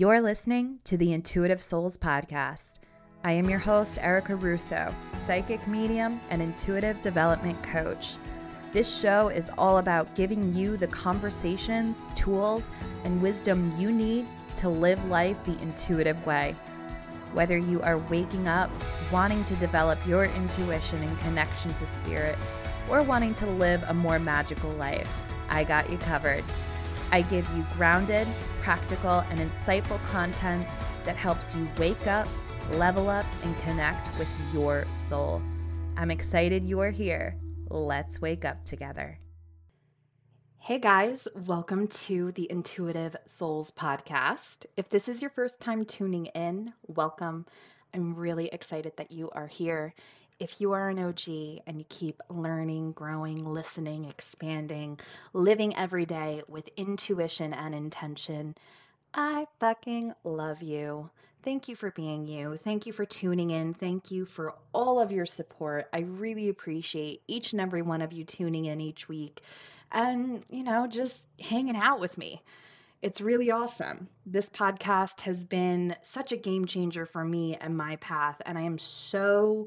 You're listening to the Intuitive Souls Podcast. I am your host, Erica Russo, psychic medium and intuitive development coach. This show is all about giving you the conversations, tools, and wisdom you need to live life the intuitive way. Whether you are waking up, wanting to develop your intuition and connection to spirit, or wanting to live a more magical life, I got you covered. I give you grounded, practical, and insightful content that helps you wake up, level up, and connect with your soul. I'm excited you are here. Let's wake up together. Hey guys, welcome to the Intuitive Souls Podcast. If this is your first time tuning in, welcome. I'm really excited that you are here. If you are an OG and you keep learning, growing, listening, expanding, living every day with intuition and intention, I fucking love you. Thank you for being you. Thank you for tuning in. Thank you for all of your support. I really appreciate each and every one of you tuning in each week and, just hanging out with me. It's really awesome. This podcast has been such a game changer for me and my path, and I am so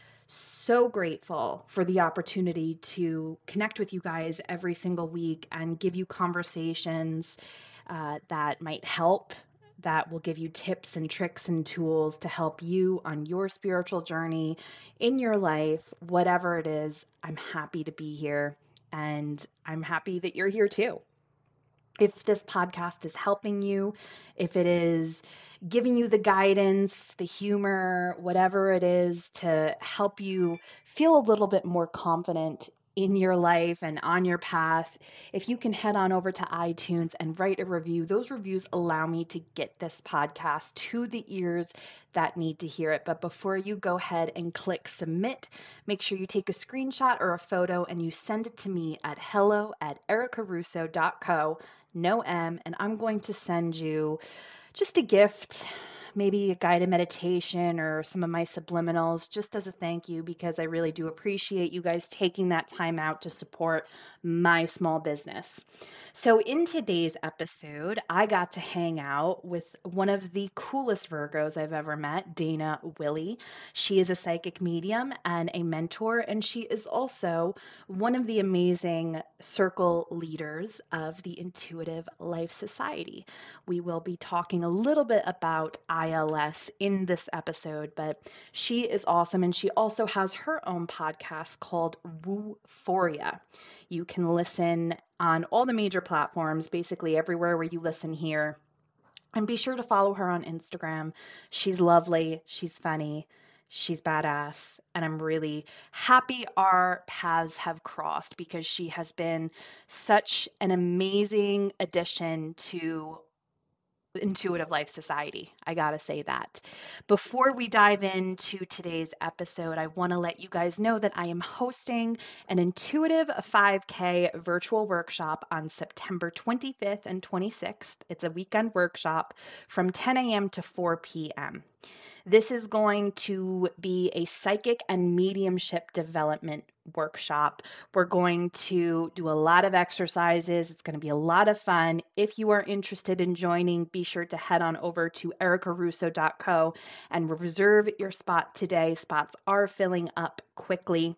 grateful for the opportunity to connect with you guys every single week and give you conversations that might help, that will give you tips and tricks and tools to help you on your spiritual journey in your life, whatever it is. I'm happy to be here, and I'm happy that you're here too. If this podcast is helping you, if it is giving you the guidance, the humor, whatever it is to help you feel a little bit more confident in your life and on your path, if you can head on over to iTunes and write a review, those reviews allow me to get this podcast to the ears that need to hear it. But before you go ahead and click submit, make sure you take a screenshot or a photo and you send it to me at hello@ericarusso.co. No M, and I'm going to send you just a gift, maybe a guided meditation or some of my subliminals, just as a thank you, because I really do appreciate you guys taking that time out to support my small business. So in today's episode, I got to hang out with one of the coolest Virgos I've ever met, Dana Willie. She is a psychic medium and a mentor, and she is also one of the amazing circle leaders of the Intuitive Life Society. We will be talking a little bit about ILS in this episode, but she is awesome, and she also has her own podcast called Woophoria. You can listen on all the major platforms, basically everywhere where you listen here. And be sure to follow her on Instagram. She's lovely, she's funny, she's badass, and I'm really happy our paths have crossed because she has been such an amazing addition to Intuitive Life Society. I gotta say that. Before we dive into today's episode, I want to let you guys know that I am hosting an Intuitive 5K virtual workshop on September 25th and 26th. It's a weekend workshop from 10 a.m. to 4 p.m. This is going to be a psychic and mediumship development workshop. We're going to do a lot of exercises. It's going to be a lot of fun. If you are interested in joining, be sure to head on over to ericarusso.co and reserve your spot today. Spots are filling up quickly.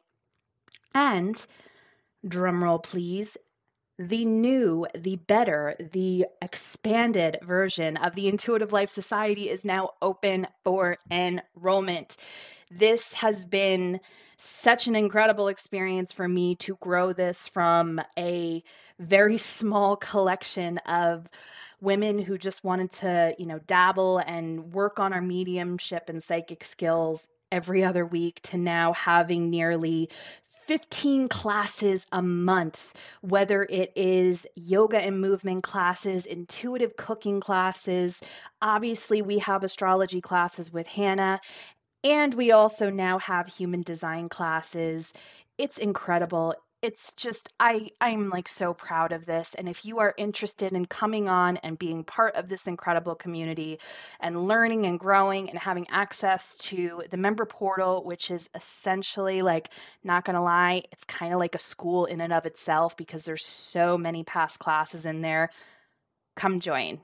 And drumroll please, the new, the better, the expanded version of the Intuitive Life Society is now open for enrollment. This has been such an incredible experience for me to grow this from a very small collection of women who just wanted to, dabble and work on our mediumship and psychic skills every other week to now having nearly 15 classes a month, whether it is yoga and movement classes, intuitive cooking classes. Obviously, we have astrology classes with Hannah, and we also now have human design classes. It's incredible. It's just, I'm like so proud of this. And if you are interested in coming on and being part of this incredible community and learning and growing and having access to the member portal, which is essentially like, not going to lie, it's kind of like a school in and of itself because there's so many past classes in there, come join.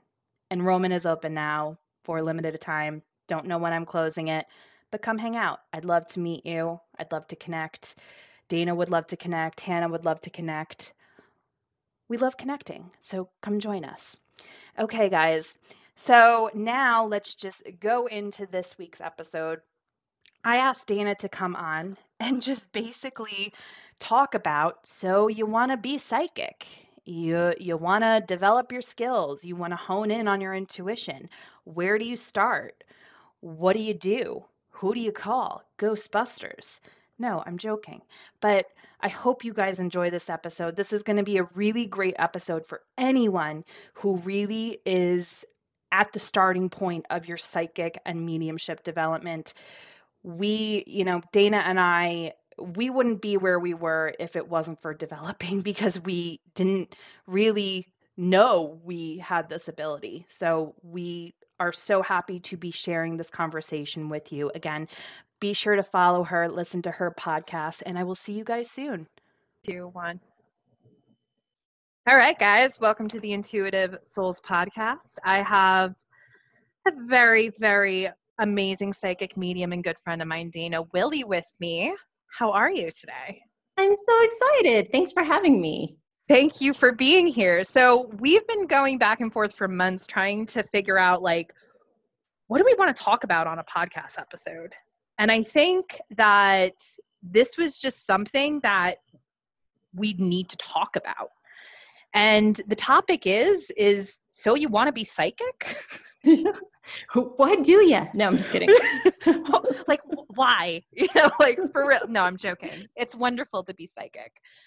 Enrollment is open now for a limited time. Don't know when I'm closing it, but come hang out. I'd love to meet you. I'd love to connect. Dana would love to connect. Hannah would love to connect. We love connecting, so come join us. Okay, guys. So now let's just go into this week's episode. I asked Dana to come on and just basically talk about, so you want to be psychic. You want to develop your skills. You want to hone in on your intuition. Where do you start? What do you do? Who do you call? Ghostbusters. No, I'm joking. But I hope you guys enjoy this episode. This is going to be a really great episode for anyone who really is at the starting point of your psychic and mediumship development. Dana and I, we wouldn't be where we were if it wasn't for developing, because we didn't really know we had this ability. So we are so happy to be sharing this conversation with you. Again, be sure to follow her, listen to her podcast, and I will see you guys soon. 2, 1. All right, guys, welcome to the Intuitive Souls podcast. I have a very, very amazing psychic medium and good friend of mine, Dana Willie, with me. How are you today? I'm so excited. Thanks for having me. Thank you for being here. So we've been going back and forth for months trying to figure out, like, what do we want to talk about on a podcast episode? And I think that this was just something that we need to talk about. And the topic is so you want to be psychic? Why do you? No, I'm just kidding. Like, why? Like, for real. No, I'm joking. It's wonderful to be psychic.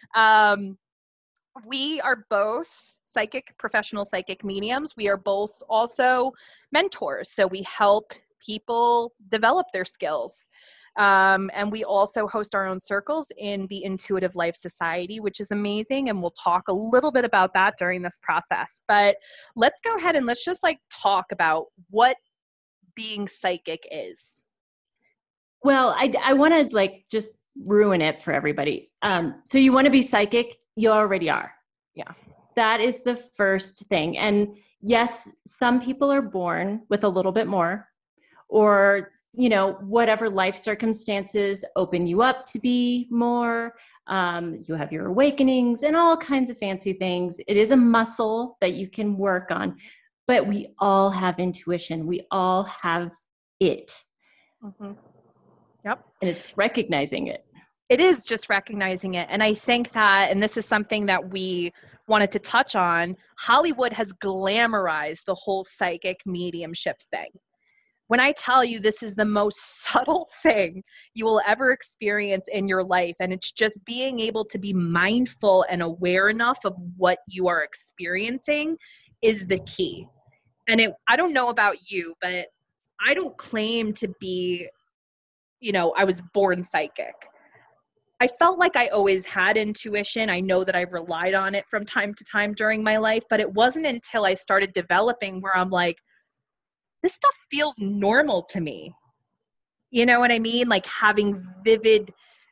We are both professional psychic mediums. We are both also mentors. So we help people develop their skills. And we also host our own circles in the Intuitive Life Society, which is amazing. And we'll talk a little bit about that during this process. But let's go ahead and let's just talk about what being psychic is. Well, I want to just ruin it for everybody. So you want to be psychic? You already are. Yeah. That is the first thing. And yes, some people are born with a little bit more, or whatever life circumstances open you up to be more. You have your awakenings and all kinds of fancy things. It is a muscle that you can work on, but we all have intuition. We all have it. Mm-hmm. Yep. And it's recognizing it. It is just recognizing it. And I think that, and this is something that we wanted to touch on, Hollywood has glamorized the whole psychic mediumship thing. When I tell you this is the most subtle thing you will ever experience in your life, and it's just being able to be mindful and aware enough of what you are experiencing is the key. And I don't know about you, but I don't claim to be, I was born psychic. I felt like I always had intuition. I know that I've relied on it from time to time during my life, but it wasn't until I started developing where I'm like, this stuff feels normal to me. You know what I mean? Like having vivid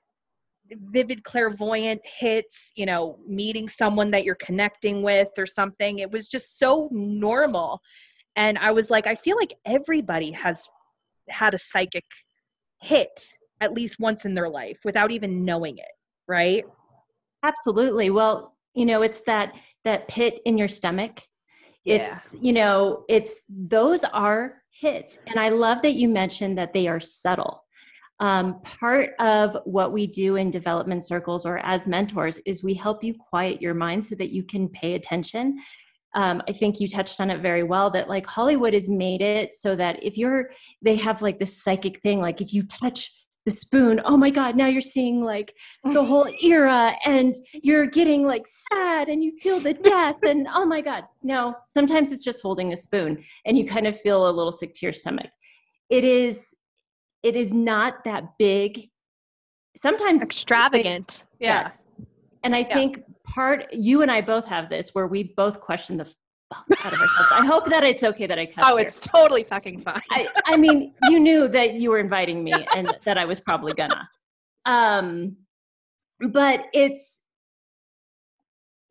clairvoyant hits, meeting someone that you're connecting with or something. It was just so normal. And I was like, I feel like everybody has had a psychic hit at least once in their life without even knowing it, right? Absolutely. Well, it's that pit in your stomach. Yeah. It's those are hits. And I love that you mentioned that they are subtle. Part of what we do in development circles or as mentors is we help you quiet your mind so that you can pay attention. I think you touched on it very well that Hollywood has made it so that they have this psychic thing, if you touch the spoon, oh my God, now you're seeing the whole era and you're getting sad and you feel the death and oh my God. No, sometimes it's just holding a spoon and you kind of feel a little sick to your stomach. It is not that big. Sometimes extravagant. Yes. And I think you and I both have this where we both question the out of ourselves. I hope that it's okay that I cuss. Oh, it's totally fucking fine. I mean, you knew that you were inviting me and that I was probably gonna. But it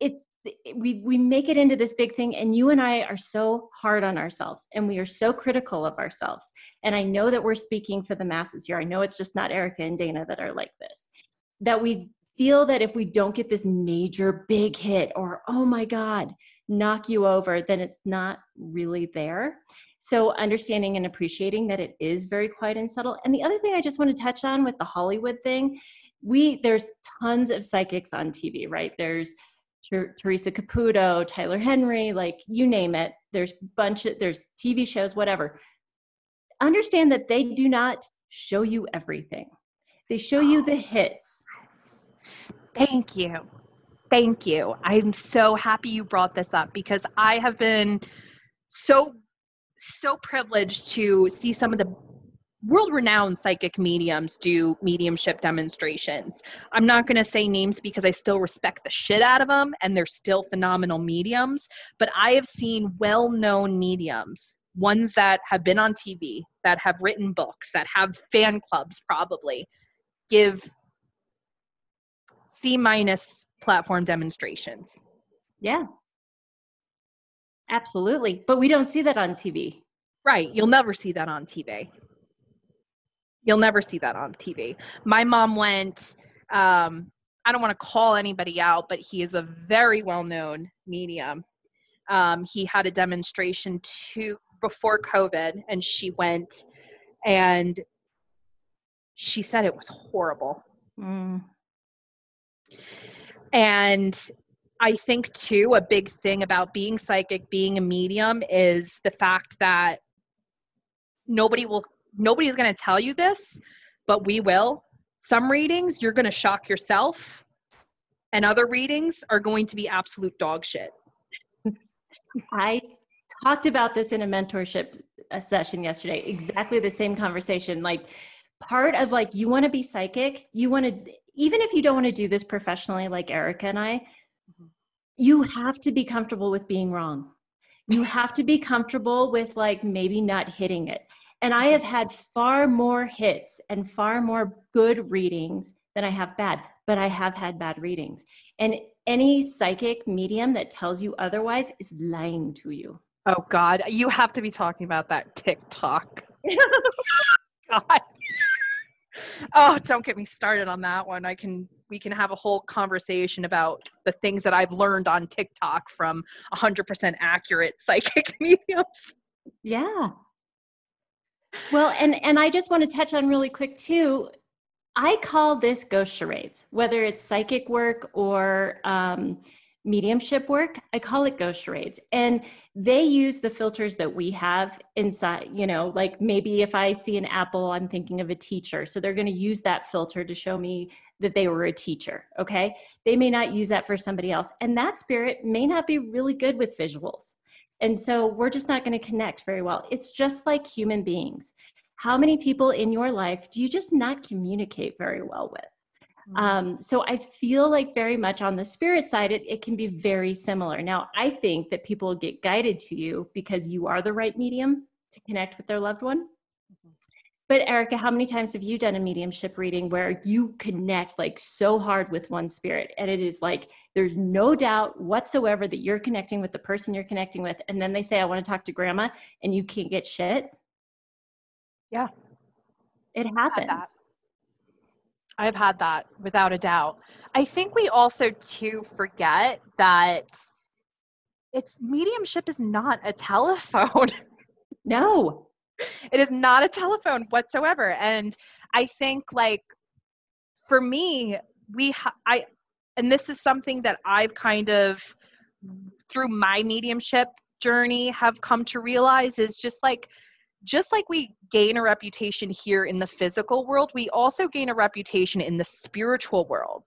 we make it into this big thing, and you and I are so hard on ourselves, and we are so critical of ourselves. And I know that we're speaking for the masses here. I know it's just not Erica and Dana that are like this, that we feel that if we don't get this major big hit or, oh my God, knock you over, then it's not really there. So understanding and appreciating that it is very quiet and subtle. And the other thing I just want to touch on with the Hollywood thing, there's tons of psychics on TV, right? There's Teresa Caputo, Tyler Henry, like you name it. There's TV shows, whatever. Understand that they do not show you everything. They show you the hits. Thank you. Thank you. I'm so happy you brought this up, because I have been so privileged to see some of the world-renowned psychic mediums do mediumship demonstrations. I'm not going to say names because I still respect the shit out of them, and they're still phenomenal mediums, but I have seen well-known mediums, ones that have been on TV, that have written books, that have fan clubs probably, give C- platform demonstrations. Yeah, absolutely. But we don't see that on TV. Right. You'll never see that on TV. You'll never see that on TV. My mom went, I don't want to call anybody out, but he is a very well-known medium. He had a demonstration before COVID, and she went, and she said it was horrible. And I think too, a big thing about being psychic, being a medium, is the fact that nobody's going to tell you this, but we will. Some readings, you're going to shock yourself, and other readings are going to be absolute dog shit. I talked about this in a mentorship session yesterday, exactly the same conversation. Like, part of, like, you want to be psychic, you want to, even if you don't want to do this professionally like Erica and I, you have to be comfortable with being wrong. You have to be comfortable with, like, maybe not hitting it. And I have had far more hits and far more good readings than I have bad, but I have had bad readings. And any psychic medium that tells you otherwise is lying to you. Oh God, you have to be talking about that TikTok. God. Oh, don't get me started on that one. We can have a whole conversation about the things that I've learned on TikTok from 100% accurate psychic mediums. Yeah. Well, and I just want to touch on really quick too, I call this ghost charades, whether it's psychic work or mediumship work, I call it ghost charades. And they use the filters that we have inside, like maybe if I see an apple, I'm thinking of a teacher. So they're going to use that filter to show me that they were a teacher. Okay. They may not use that for somebody else. And that spirit may not be really good with visuals. And so we're just not going to connect very well. It's just like human beings. How many people in your life do you just not communicate very well with? So I feel like very much on the spirit side, it can be very similar. Now, I think that people get guided to you because you are the right medium to connect with their loved one. But Erica, how many times have you done a mediumship reading where you connect like so hard with one spirit, and it is like there's no doubt whatsoever that you're connecting with the person you're connecting with, and then they say, I want to talk to grandma, and you can't get shit? Yeah. It happens. I've had that without a doubt. I think we also too forget that mediumship is not a telephone. No. It is not a telephone whatsoever. And I think, like, for me, and this is something that I've kind of, through my mediumship journey, have come to realize, is just like we gain a reputation here in the physical world, we also gain a reputation in the spiritual world.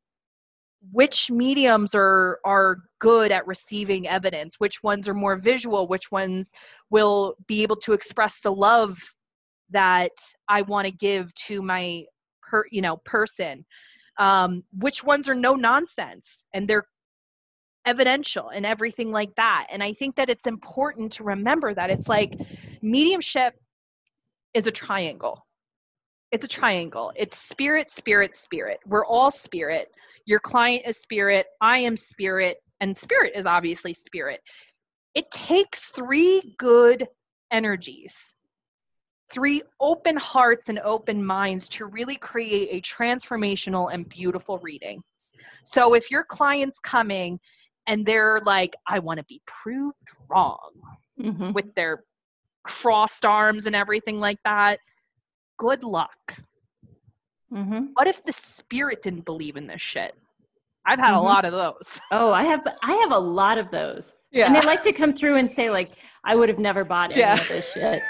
Which mediums are good at receiving evidence? Which ones are more visual? Which ones will be able to express the love that I want to give to my person? Which ones are no nonsense and they're evidential and everything like that? And I think that it's important to remember that it's like mediumship is a triangle. It's a triangle. It's spirit, spirit, spirit. We're all spirit. Your client is spirit, I am spirit, and spirit is obviously spirit. It takes 3 good energies, 3 open hearts and open minds to really create a transformational and beautiful reading. So if your client's coming and they're like, I want to be proved wrong, with their crossed arms and everything like that, good luck. What if the spirit didn't believe in this shit? I've had a lot of those. Oh, I have a lot of those. Yeah. And they like to come through and say, like, I would have never bought any of this shit.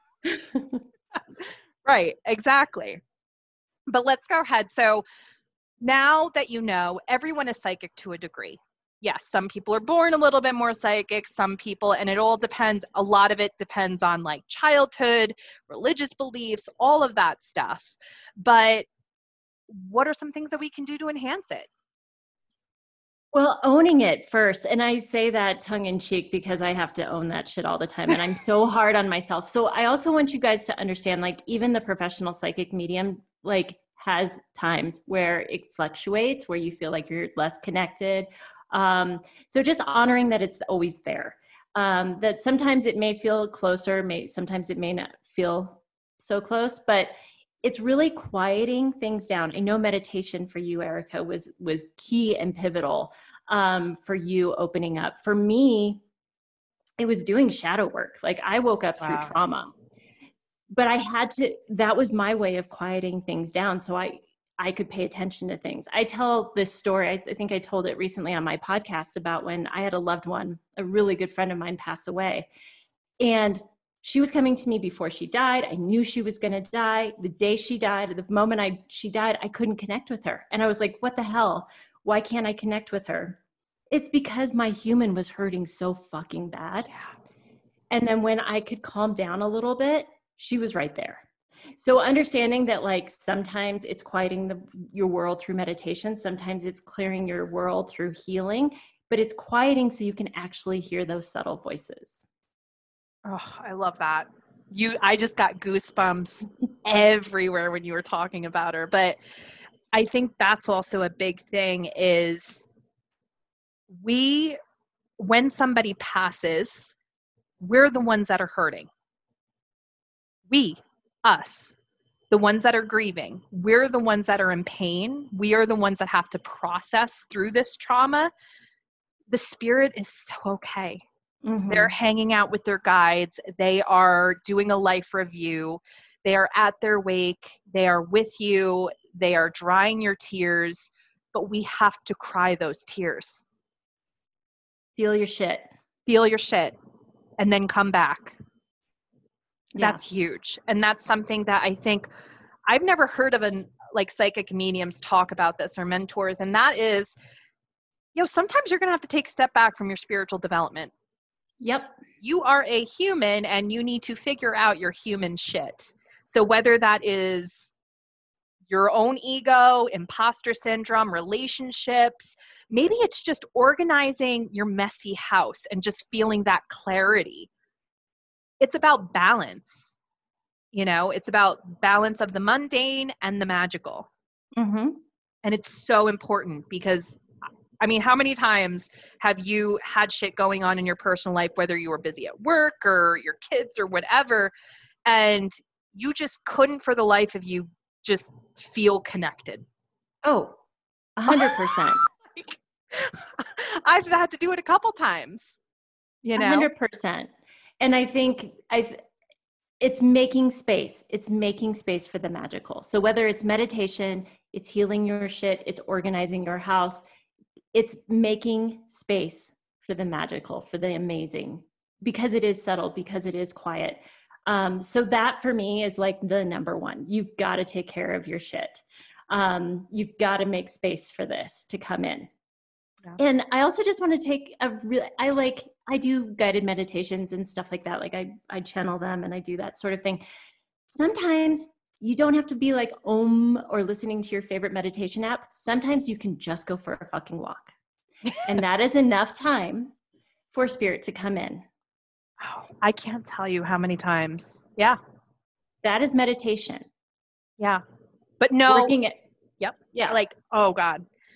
Right, exactly. But let's go ahead. So now that you know, everyone is psychic to a degree. Yes, some people are born a little bit more psychic, some people, and it all depends. A lot of it depends on like childhood, religious beliefs, all of that stuff. But what are some things that we can do to enhance it? Well, owning it first. And I say that tongue in cheek because I have to own that shit all the time. And I'm so hard on myself. So I also want you guys to understand, like, even the professional psychic medium, like, has times where it fluctuates, where you feel like you're less connected. So just honoring that it's always there. That sometimes it may feel closer, sometimes it may not feel so close, but it's really quieting things down. I know meditation for you, Erica, was key and pivotal for you opening up. For me, it was doing shadow work. Like, I woke up through trauma, but I had to, that was my way of quieting things down so I could pay attention to things. I tell this story, I think I told it recently on my podcast, about when I had a loved one, a really good friend of mine, pass away. And she was coming to me before she died. I knew she was going to die. The day she died, the moment she died, I couldn't connect with her. And I was like, what the hell? Why can't I connect with her? It's because my human was hurting so fucking bad. Yeah. And then when I could calm down a little bit, she was right there. So understanding that, like, sometimes it's quieting your world through meditation. Sometimes it's clearing your world through healing, but it's quieting so you can actually hear those subtle voices. Oh, I love that. I just got goosebumps everywhere when you were talking about her. But I think that's also a big thing is when somebody passes, we're the ones that are hurting. Us, the ones that are grieving, we're the ones that are in pain. We are the ones that have to process through this trauma. The spirit is so okay. They're hanging out with their guides. They are doing a life review. They are at their wake. They are with you. They are drying your tears, but we have to cry those tears. Feel your shit. Feel your shit, and then come back. Yeah. That's huge. And that's something that I think I've never heard of psychic mediums talk about this, or mentors. And that is, sometimes you're going to have to take a step back from your spiritual development. Yep. You are a human and you need to figure out your human shit. So whether that is your own ego, imposter syndrome, relationships, maybe it's just organizing your messy house and just feeling that clarity. It's about balance. It's about balance of the mundane and the magical. And it's so important because, I mean, how many times have you had shit going on in your personal life, whether you were busy at work or your kids or whatever, and you just couldn't for the life of you just feel connected? Oh, 100%. I've had to do it a couple times, 100%. And I think it's making space. It's making space for the magical. So whether it's meditation, it's healing your shit, it's organizing your house, it's making space for the magical, for the amazing, because it is subtle, because it is quiet. So that for me is like the number one. You've got to take care of your shit. You've got to make space for this to come in. Yeah. And I also just want to take I do guided meditations and stuff like that. Like I channel them and I do that sort of thing. Sometimes you don't have to be like Om or listening to your favorite meditation app. Sometimes you can just go for a fucking walk. And that is enough time for spirit to come in. Oh, I can't tell you how many times. Yeah. That is meditation. Yeah. But no. Working it. Yep. Yeah. Like, oh God.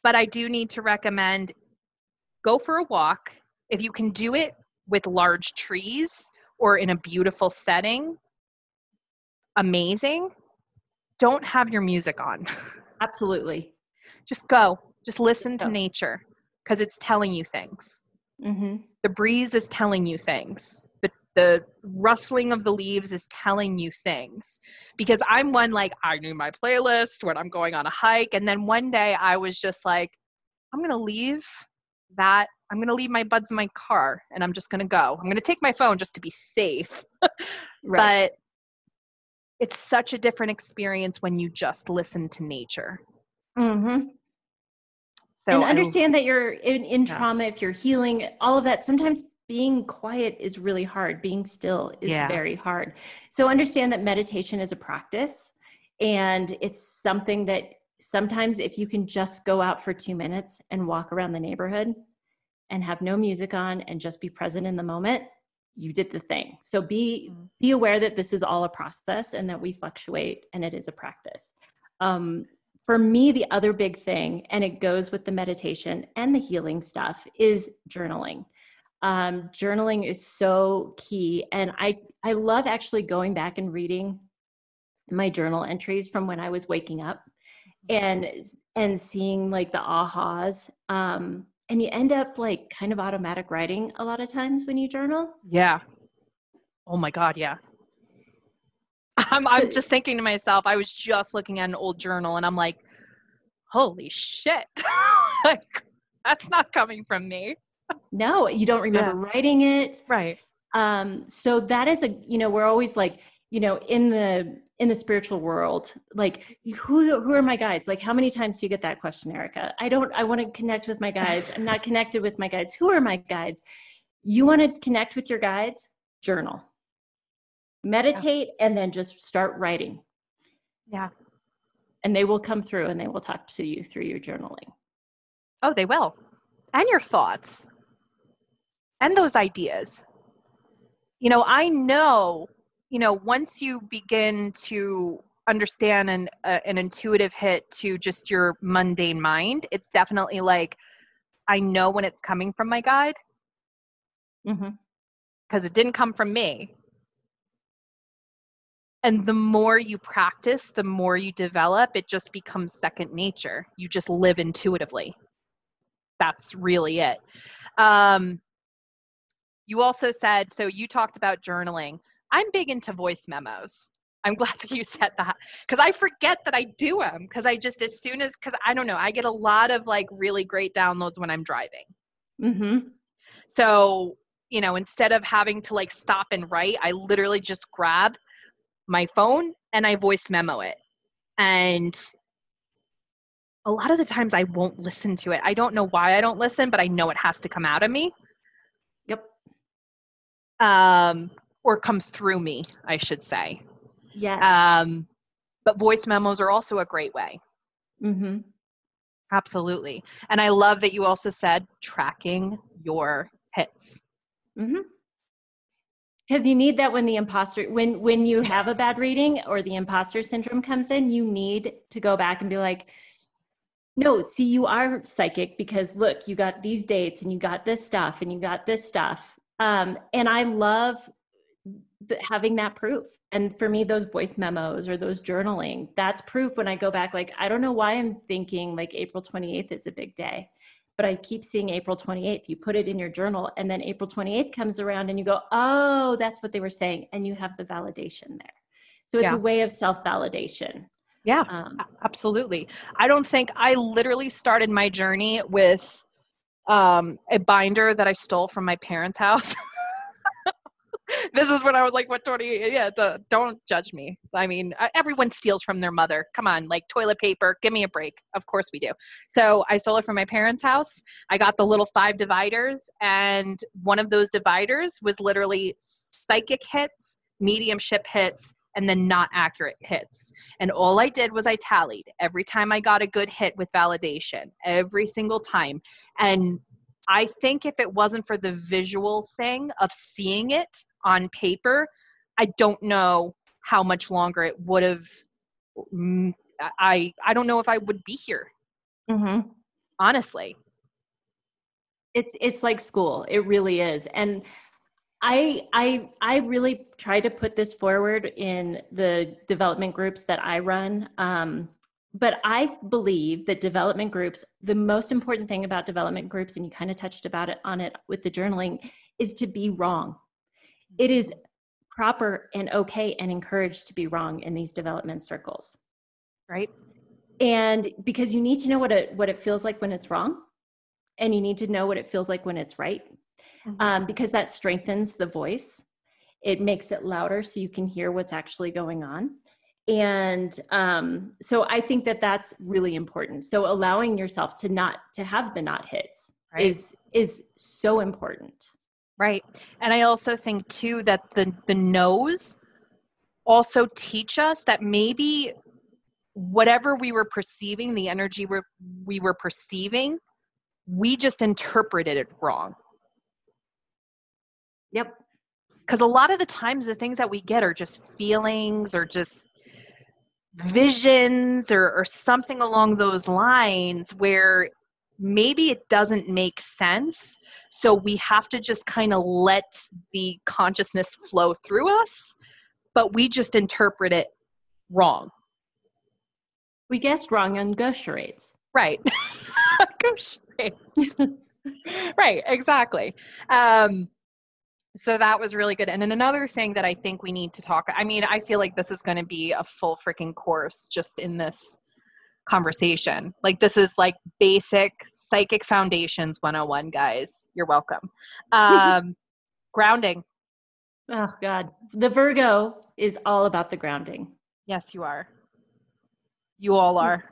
But I do need to recommend go for a walk. If you can do it with large trees or in a beautiful setting, amazing. Don't have your music on. Absolutely. Just go. Just listen to Go. nature because it's telling you things. Mm-hmm. The breeze is telling you things. The ruffling of the leaves is telling you things. Because I'm one, like, I knew my playlist when I'm going on a hike. And then one day I was just like, I'm going to leave that. I'm going to leave my buds in my car and I'm just going to go. I'm going to take my phone just to be safe. Right. But it's such a different experience when you just listen to nature. Mm-hmm. So And understand that you're in Yeah. trauma, if you're healing, all of that. Sometimes being quiet is really hard. Being still is Yeah. very hard. So understand that meditation is a practice, and it's something that sometimes if you can just go out for 2 minutes and walk around the neighborhood and have no music on and just be present in the moment, you did the thing. So be aware that this is all a process and that we fluctuate and it is a practice. For me, the other big thing, and it goes with the meditation and the healing stuff, is journaling. Journaling is so key. And I love actually going back and reading my journal entries from when I was waking up and seeing like the ahas. And you end up like kind of automatic writing a lot of times when you journal. Yeah. Oh my God, yeah. I'm just thinking to myself, I was just looking at an old journal and I'm like, holy shit. Like, that's not coming from me. No, you don't remember writing it. Right. So that is we're always like, in the spiritual world, like who are my guides? Like, how many times do you get that question, Erica? I want to connect with my guides. I'm not connected with my guides. Who are my guides? You want to connect with your guides? Journal. Meditate and then just start writing. Yeah. And they will come through and they will talk to you through your journaling. Oh, they will. And your thoughts. And those ideas. I know, once you begin to understand an intuitive hit to just your mundane mind, it's definitely like, I know when it's coming from my guide. Because it didn't come from me. And the more you practice, the more you develop, it just becomes second nature. You just live intuitively. That's really it. You also said, so you talked about journaling. I'm big into voice memos. I'm glad that you said that because I forget that I do them because because I don't know, I get a lot of like really great downloads when I'm driving. Mm-hmm. So, instead of having to like stop and write, I literally just grab my phone and I voice memo it. And a lot of the times I won't listen to it. I don't know why I don't listen, but I know it has to come out of me. Yep. Or come through me, I should say. Yes. But voice memos are also a great way. Mm-hmm. Absolutely. And I love that you also said tracking your hits. Mm-hmm. Because you need that when the imposter, when you have a bad reading or the imposter syndrome comes in, you need to go back and be like, no, see, you are psychic because look, you got these dates and you got this stuff and you got this stuff. And I love having that proof. And for me, those voice memos or those journaling, that's proof when I go back, like, I don't know why I'm thinking like April 28th is a big day, but I keep seeing April 28th. You put it in your journal and then April 28th comes around and you go, oh, that's what they were saying. And you have the validation there. So it's a way of self-validation. Yeah, absolutely. I literally started my journey with a binder that I stole from my parents' house. This is when I was like, what, 20? Yeah, don't judge me. I mean, everyone steals from their mother. Come on, like toilet paper, give me a break. Of course we do. So I stole it from my parents' house. I got the little 5 dividers, and one of those dividers was literally psychic hits, mediumship hits, and then not accurate hits. And all I did was I tallied every time I got a good hit with validation, every single time. And I think if it wasn't for the visual thing of seeing it on paper, I don't know how much longer it would have. I don't know if I would be here. Mm-hmm. honestly. It's like school. It really is. And I really try to put this forward in the development groups that I run. But I believe that development groups, the most important thing about development groups, and you kind of touched on it with the journaling, is to be wrong. It is proper and okay and encouraged to be wrong in these development circles. Right. And because you need to know what it feels like when it's wrong, and you need to know what it feels like when it's right. Because that strengthens the voice. It makes it louder so you can hear what's actually going on. And so I think that that's really important. So allowing yourself to have the not hits is so important. Right. And I also think too that the no's also teach us that maybe whatever we were perceiving, the energy we were perceiving, we just interpreted it wrong. Yep. Because a lot of the times the things that we get are just feelings or just visions or something along those lines where maybe it doesn't make sense. So we have to just kind of let the consciousness flow through us, but we just interpret it wrong. We guessed wrong on ghost charades. Right. Ghost charades. Right, exactly. So that was really good. And then another thing that I think we need to talk, I mean, I feel like this is going to be a full freaking course just in this conversation. Like this is like basic psychic foundations 101, guys. You're welcome. Grounding. Oh God. The Virgo is all about the grounding. Yes, you are. You all are.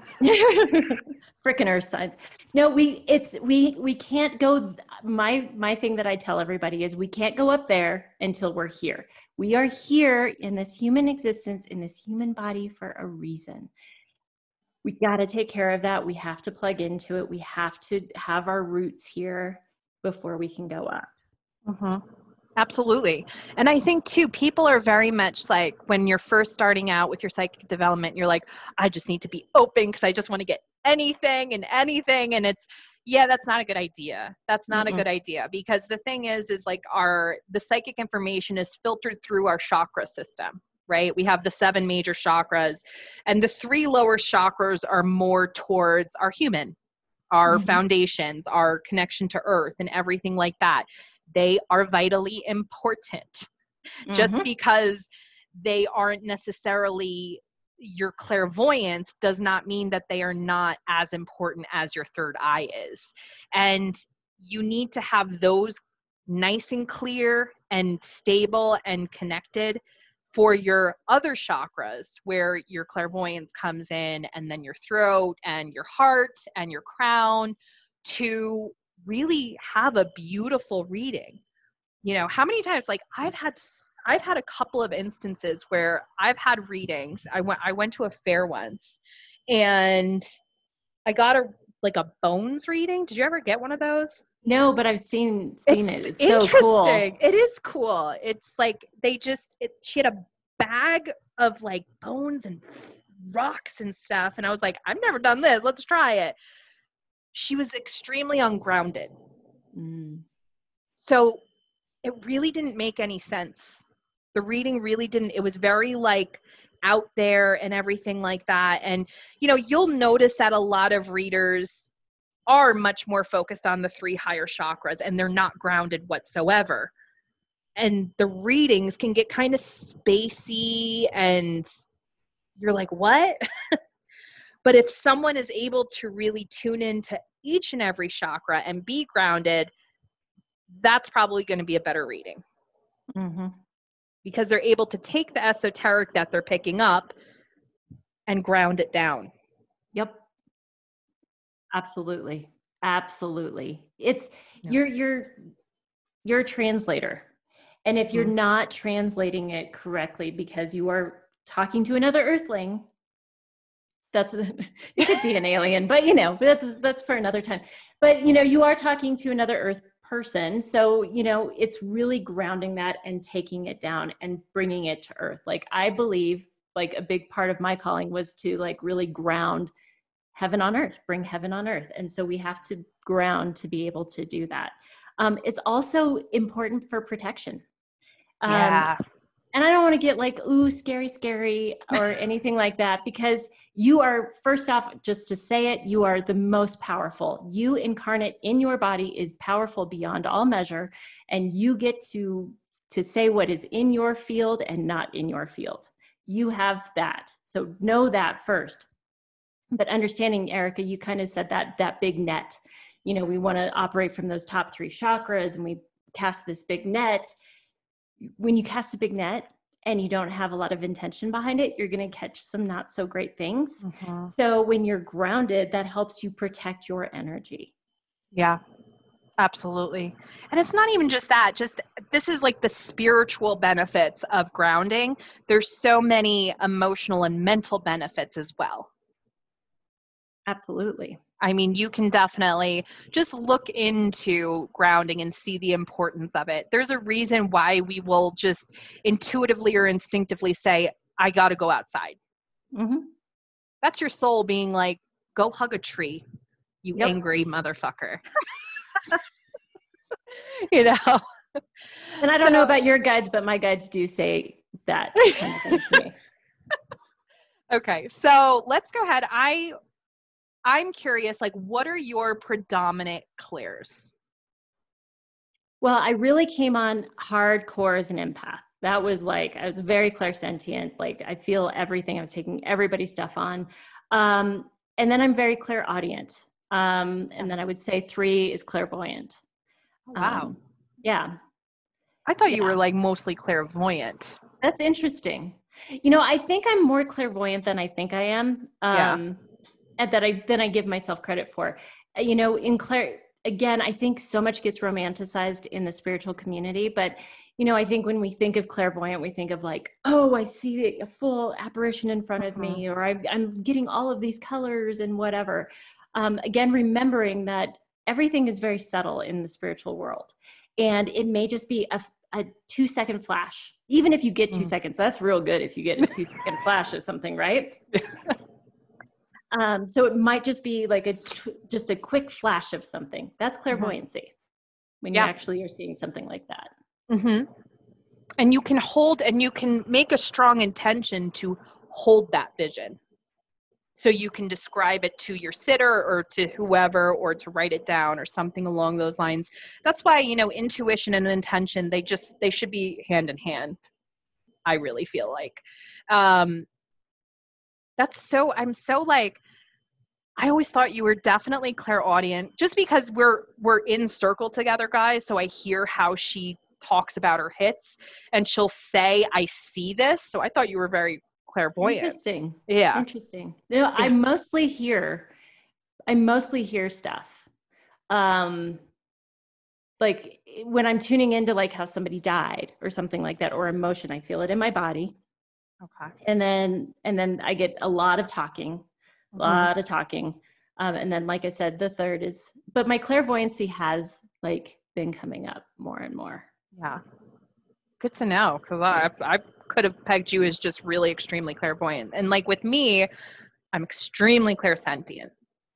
Frickin' earth signs. No, we can't go. My thing that I tell everybody is we can't go up there until we're here. We are here in this human existence, in this human body for a reason. We got to take care of that. We have to plug into it. We have to have our roots here before we can go up. Mm-hmm. Absolutely. And I think too, people are very much like when you're first starting out with your psychic development, you're like, I just need to be open because I just want to get anything. And it's, yeah, that's not a good idea. That's not a good idea because the thing is like the psychic information is filtered through our chakra system, right? We have the 7 major chakras and the 3 lower chakras are more towards our human, our foundations, our connection to earth and everything like that. They are vitally important. Just because they aren't necessarily your clairvoyance does not mean that they are not as important as your third eye is. And you need to have those nice and clear and stable and connected for your other chakras where your clairvoyance comes in, and then your throat and your heart and your crown to really have a beautiful reading. You know, how many times, like I've had a couple of instances where I've had readings. I went to a fair once and I got a bones reading. Did you ever get one of those? No, but I've seen it. It's so interesting. Cool. It is cool. It's like she had a bag of like bones and rocks and stuff. And I was like, I've never done this. Let's try it. She was extremely ungrounded. So it really didn't make any sense. The reading really didn't. It was very like out there and everything like that. And, you know, you'll notice that a lot of readers are much more focused on the 3 higher chakras and they're not grounded whatsoever. And the readings can get kind of spacey and you're like, what? But if someone is able to really tune into each and every chakra and be grounded, that's probably going to be a better reading. Because they're able to take the esoteric that they're picking up and ground it down. Yep. Absolutely. It's you're a translator. And if you're not translating it correctly because you are talking to another earthling, it could be an alien, but you know, that's for another time. But you know, you are talking to another earth person. So, you know, it's really grounding that and taking it down and bringing it to earth. Like I believe like a big part of my calling was to like really ground heaven on earth, bring heaven on earth. And so we have to ground to be able to do that. It's also important for protection. Yeah. And I don't want to get like, ooh, scary, scary, or anything like that, because you are, first off, just to say it, you are the most powerful. You incarnate in your body is powerful beyond all measure. And you get to say what is in your field and not in your field. You have that. So know that first. But understanding, Erica, you kind of said that big net, we want to operate from those top 3 chakras, and we cast this big net. When you cast a big net and you don't have a lot of intention behind it, you're going to catch some not so great things. Mm-hmm. So when you're grounded, that helps you protect your energy. Yeah, absolutely. And it's not even just that, this is like the spiritual benefits of grounding. There's so many emotional and mental benefits as well. Absolutely. I mean, you can definitely just look into grounding and see the importance of it. There's a reason why we will just intuitively or instinctively say, I got to go outside. Mm-hmm. That's your soul being like, go hug a tree, you Yep. angry motherfucker. You know? And I don't know about your guides, but my guides do say that kind of thing to me. Okay, so let's go ahead. I'm curious, like, what are your predominant clairs? Well, I really came on hardcore as an empath. That was like, I was very clairsentient. Like, I feel everything. I was taking everybody's stuff on. And then I'm very clairaudient. And then I would say 3 is clairvoyant. Wow. Yeah. I thought you were like mostly clairvoyant. That's interesting. I think I'm more clairvoyant than I think I am. And than I give myself credit for. Again, I think so much gets romanticized in the spiritual community, but I think when we think of clairvoyant, we think of like, oh, I see a full apparition in front of me, or I'm getting all of these colors and whatever. Again, remembering that everything is very subtle in the spiritual world, and it may just be a 2-second flash. Even if you get 2 seconds, that's real good if you get a 2-second flash of something, right? So it might just be like just a quick flash of something. That's clairvoyancy, when you actually are seeing something like that. Mm-hmm. And you can hold, and you can make a strong intention to hold that vision. So you can describe it to your sitter or to whoever, or to write it down or something along those lines. That's why, intuition and intention, they should be hand in hand. I really feel like, I'm so like, I always thought you were definitely clairaudient, just because we're in circle together, guys. So I hear how she talks about her hits, and she'll say, I see this. So I thought you were very clairvoyant. Interesting. Yeah. Interesting. I mostly hear stuff. Like when I'm tuning into like how somebody died or something like that, or emotion, I feel it in my body. Okay. And then I get a lot of talking. And then, like I said, the 3rd is, but my clairvoyancy has like been coming up more and more. Yeah. Good to know. Cause I could have pegged you as just really extremely clairvoyant. And like with me, I'm extremely clairsentient,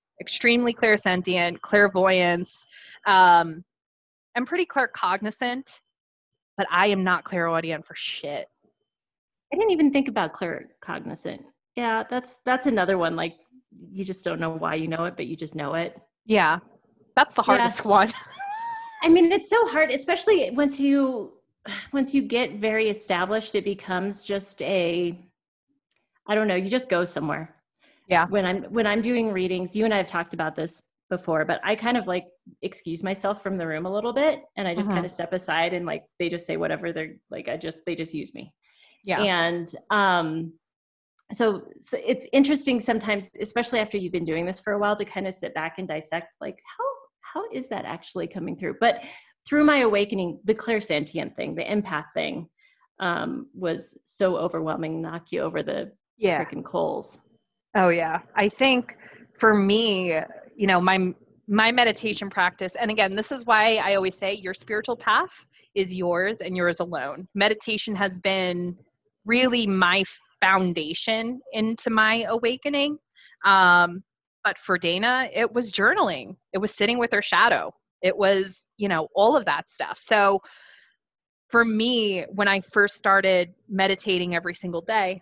clairvoyance. I'm pretty claircognizant, but I am not clairaudient for shit. I didn't even think about claircognizant. Yeah, that's another one. Like, you just don't know why you know it, but you just know it. Yeah, that's the hardest one. I mean, it's so hard, especially once you get very established. It becomes just I don't know. You just go somewhere. Yeah. When I'm doing readings, you and I have talked about this before, but I kind of like excuse myself from the room a little bit, and I just kind of step aside, and like they just say whatever they're like. They just use me. Yeah. And so it's interesting sometimes, especially after you've been doing this for a while, to kind of sit back and dissect like how is that actually coming through. But through my awakening, the clairsentient thing, the empath thing, was so overwhelming, knock you over the freaking coals. Oh yeah. I think for me, my meditation practice, and again, this is why I always say your spiritual path is yours and yours alone. Meditation has been really my foundation into my awakening. But But for Dana, it was journaling. It was sitting with her shadow. It was, all of that stuff. So for me, when I first started meditating every single day,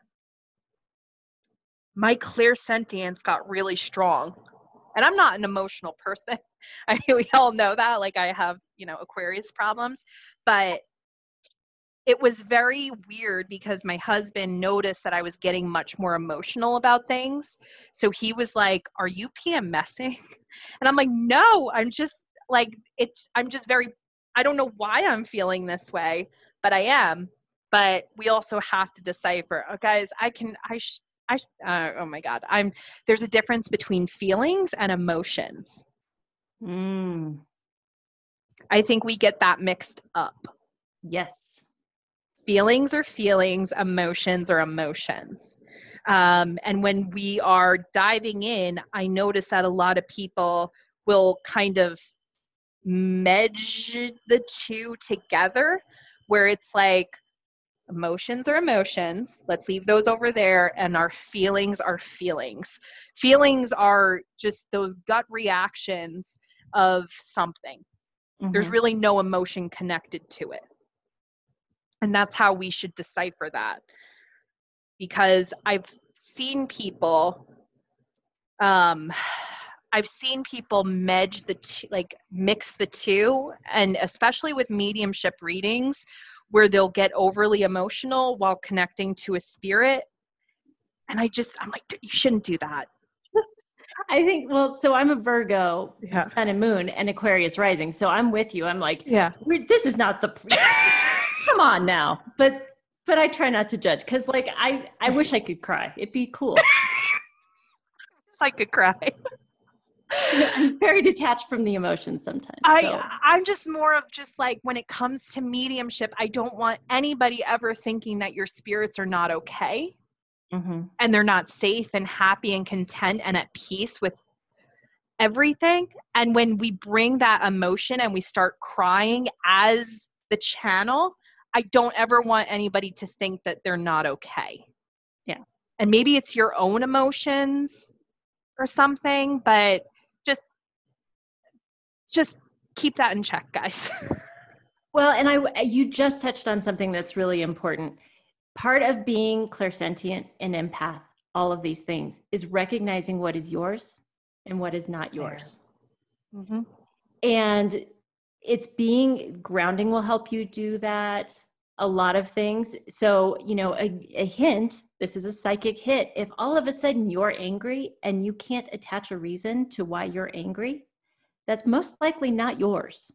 my clairsentience got really strong. And I'm not an emotional person. I mean, we all know that. Like I have, Aquarius problems. But it was very weird because my husband noticed that I was getting much more emotional about things. So he was like, "Are you PMSing?" And I'm like, "No, I'm just I don't know why I'm feeling this way, but I am." But we also have to decipher, guys, oh my God, there's a difference between feelings and emotions. Mm. I think we get that mixed up. Yes. Feelings are feelings, emotions are emotions. And when we are diving in, I notice that a lot of people will kind of medge the two together, where it's like emotions are emotions. Let's leave those over there. And our feelings are feelings. Feelings are just those gut reactions of something. Mm-hmm. There's really no emotion connected to it. And that's how we should decipher that. Because I've seen people mix the two, and especially with mediumship readings where they'll get overly emotional while connecting to a spirit. And I'm like, you shouldn't do that. I think, so I'm a Virgo, sun and moon, and Aquarius rising. So I'm with you. I'm like, this is not the, come on now. But I try not to judge because like, I wish I could cry. It'd be cool. I could cry. I'm very detached from the emotions sometimes. I'm just more of just like, when it comes to mediumship, I don't want anybody ever thinking that your spirits are not okay. Mm-hmm. And they're not safe and happy and content and at peace with everything. And when we bring that emotion and we start crying as the channel, I don't ever want anybody to think that they're not okay. Yeah. And maybe it's your own emotions or something, but just keep that in check, guys. Well, and you just touched on something that's really important. Part of being clairsentient and empath, all of these things, is recognizing what is yours and what is not yours. Mm-hmm. And grounding will help you do that. A lot of things. So, a hint, this is a psychic hit. If all of a sudden you're angry and you can't attach a reason to why you're angry, that's most likely not yours.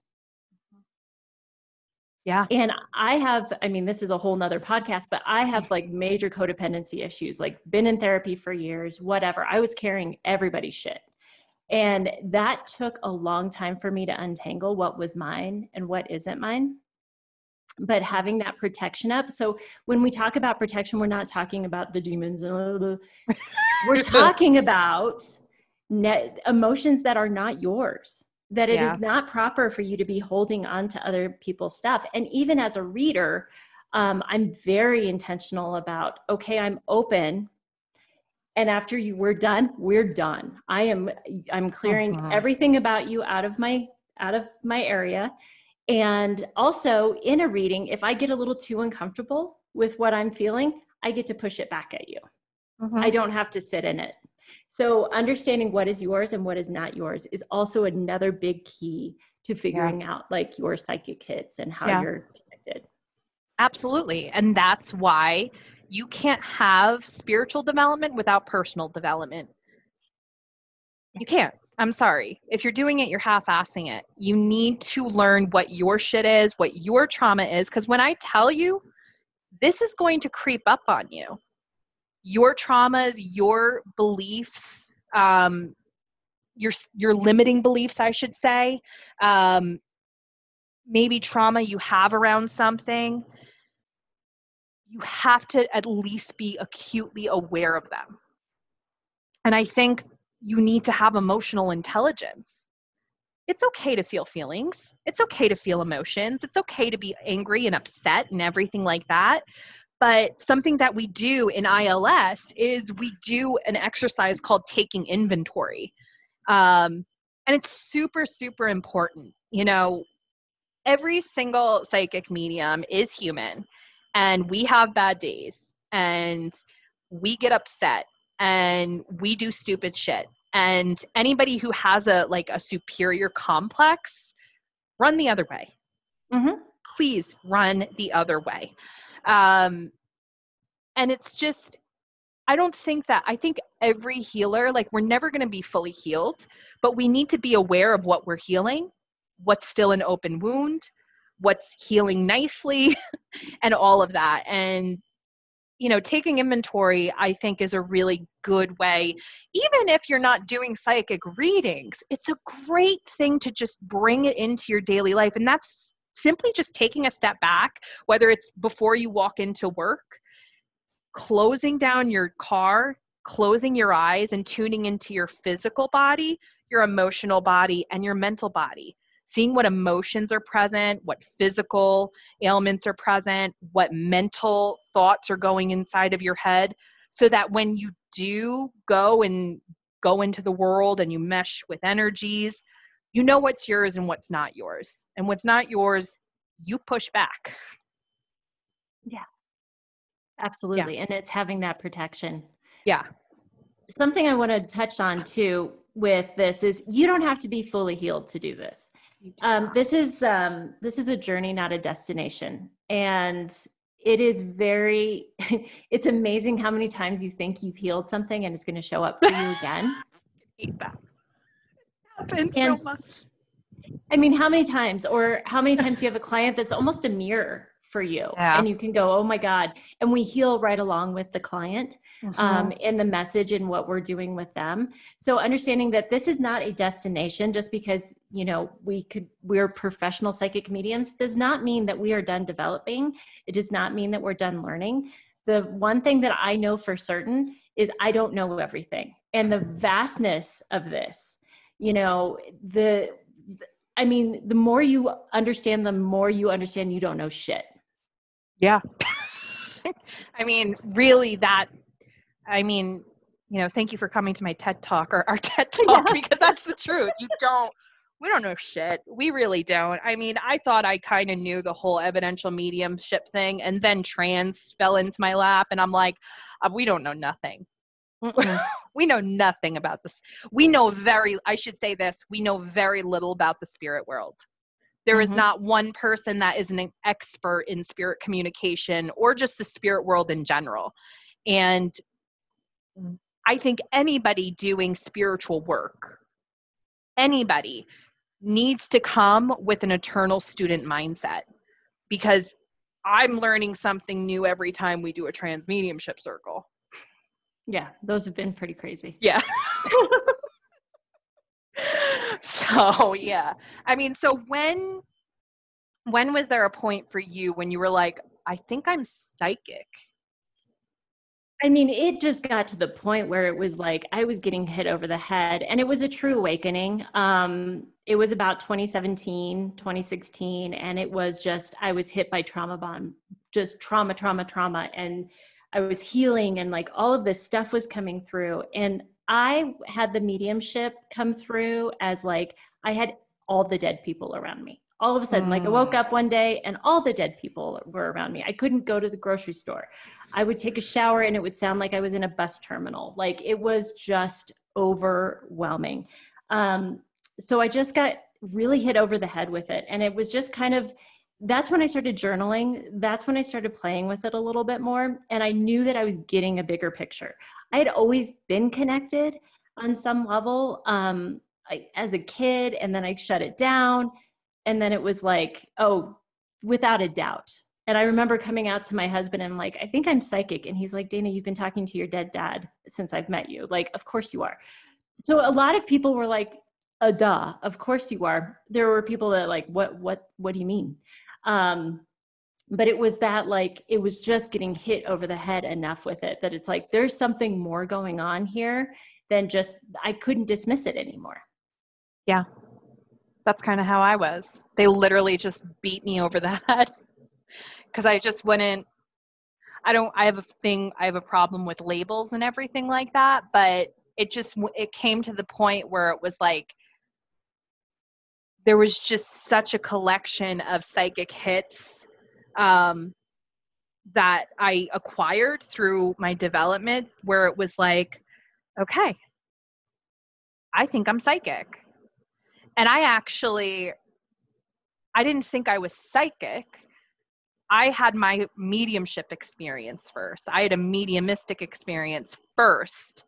Yeah. And this is a whole nother podcast, but I have like major codependency issues, like been in therapy for years, whatever. I was carrying everybody's shit. And that took a long time for me to untangle what was mine and what isn't mine. But having that protection up. So when we talk about protection, we're not talking about the demons. We're talking about emotions that are not yours. That it is not proper for you to be holding on to other people's stuff. And even as a reader, I'm very intentional about, okay, I'm open. And after we're done. I'm clearing everything about you out of my area. And also in a reading, if I get a little too uncomfortable with what I'm feeling, I get to push it back at you. Mm-hmm. I don't have to sit in it. So understanding what is yours and what is not yours is also another big key to figuring out like your psychic hits and how you're connected. Absolutely. And that's why you can't have spiritual development without personal development. You can't. I'm sorry. If you're doing it, you're half-assing it. You need to learn what your shit is, what your trauma is. Because when I tell you, this is going to creep up on you. Your traumas, your beliefs, your limiting beliefs, I should say, maybe trauma you have around something, you have to at least be acutely aware of them. And I think you need to have emotional intelligence. It's okay to feel feelings. It's okay to feel emotions. It's okay to be angry and upset and everything like that. But something that we do in ILS is we do an exercise called taking inventory. And it's super, super important. You know, every single psychic medium is human, and we have bad days, and we get upset, and we do stupid shit. And anybody who has a superior complex, run the other way. Mm-hmm. Please run the other way. And it's just, I think every healer, like, we're never going to be fully healed, but we need to be aware of what we're healing, what's still an open wound, what's healing nicely, and all of that. And, you know, taking inventory, I think, is a really good way. Even if you're not doing psychic readings, it's a great thing to just bring it into your daily life. And that's simply just taking a step back, whether it's before you walk into work, closing down your car, closing your eyes, and tuning into your physical body, your emotional body, and your mental body. Seeing what emotions are present, what physical ailments are present, what mental thoughts are going inside of your head, so that when you do go into the world and you mesh with energies, you know what's yours and what's not yours. And what's not yours, you push back. Yeah. Absolutely. Yeah. And it's having that protection. Yeah. Something I want to touch on too with this is you don't have to be fully healed to do this. This is a journey, not a destination. And it is it's amazing how many times you think you've healed something and it's going to show up for you again. Feedback. It happens so much. I mean, how many times you have a client that's almost a mirror for you, and you can go, oh my God. And we heal right along with the client, in the message and what we're doing with them. So understanding that this is not a destination, just because, you know, we're professional psychic mediums does not mean that we are done developing. It does not mean that we're done learning. The one thing that I know for certain is I don't know everything. And the vastness of this, you know, the more you understand, the more you understand you don't know shit. Yeah. I mean, really you know, thank you for coming to my TED Talk or our TED Talk, because that's the truth. We don't know shit. We really don't. I mean, I thought I kind of knew the whole evidential mediumship thing, and then trans fell into my lap, and I'm like, we don't know nothing. We know nothing about this. We know very little about the spirit world. There is not one person that is an expert in spirit communication or just the spirit world in general. And I think anybody doing spiritual work, anybody needs to come with an eternal student mindset, because I'm learning something new every time we do a trans mediumship circle. Yeah, those have been pretty crazy. Yeah. So, yeah. I mean, so when was there a point for you when you were like, I think I'm psychic? I mean, it just got to the point where it was like I was getting hit over the head, and it was a true awakening. It was about 2017, 2016, and it was just, I was hit by trauma bomb, just trauma. And I was healing, and like all of this stuff was coming through. And I had the mediumship come through as like, I had all the dead people around me. All of a sudden, like I woke up one day and all the dead people were around me. I couldn't go to the grocery store. I would take a shower and it would sound like I was in a bus terminal. Like it was just overwhelming. So I just got really hit over the head with it. And it was just kind of, that's when I started journaling. That's when I started playing with it a little bit more. And I knew that I was getting a bigger picture. I had always been connected on some level as a kid, and then I shut it down. And then it was like, oh, without a doubt. And I remember coming out to my husband and I'm like, I think I'm psychic. And he's like, Dana, you've been talking to your dead dad since I've met you. Like, of course you are. So a lot of people were like, duh, of course you are. There were people that like, what do you mean? But it was that, like, it was just getting hit over the head enough with it that it's like, there's something more going on here than just, I couldn't dismiss it anymore. Yeah. That's kind of how I was. They literally just beat me over the head because I just wouldn't, I have a problem with labels and everything like that, but it came to the point where it was like, there was just such a collection of psychic hits that I acquired through my development, where it was like, okay, I think I'm psychic. And I didn't think I was psychic. I had my mediumship experience first. I had a mediumistic experience first,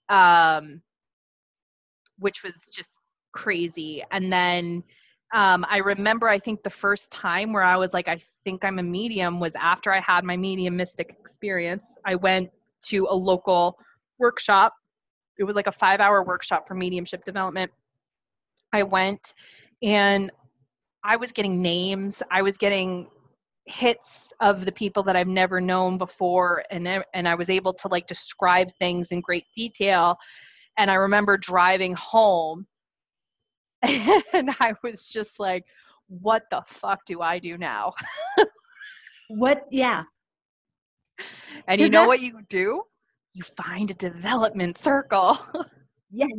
which was just crazy. And then I remember, I think the first time where I was like, I think I'm a medium, was after I had my mediumistic experience. I went to a local workshop. It was like a 5-hour workshop for mediumship development. I went and I was getting names. I was getting hits of the people that I've never known before. And I was able to like describe things in great detail. And I remember driving home and I was just like, what the fuck do I do now? Yeah. And you know what you do? You find a development circle. Yes.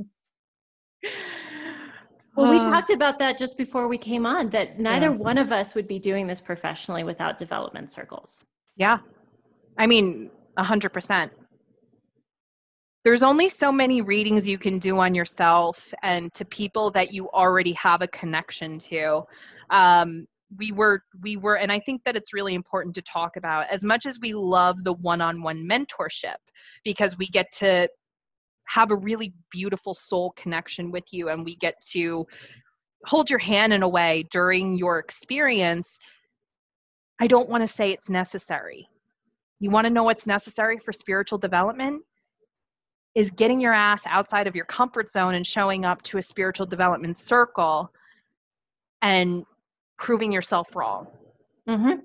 Well, we talked about that just before we came on, that neither one of us would be doing this professionally without development circles. Yeah. I mean, 100%. There's only so many readings you can do on yourself and to people that you already have a connection to. We were, and I think that it's really important to talk about, as much as we love the one-on-one mentorship, because we get to have a really beautiful soul connection with you and we get to hold your hand in a way during your experience. I don't want to say it's necessary. You want to know what's necessary for spiritual development? Is getting your ass outside of your comfort zone and showing up to a spiritual development circle and proving yourself wrong. Mm-hmm.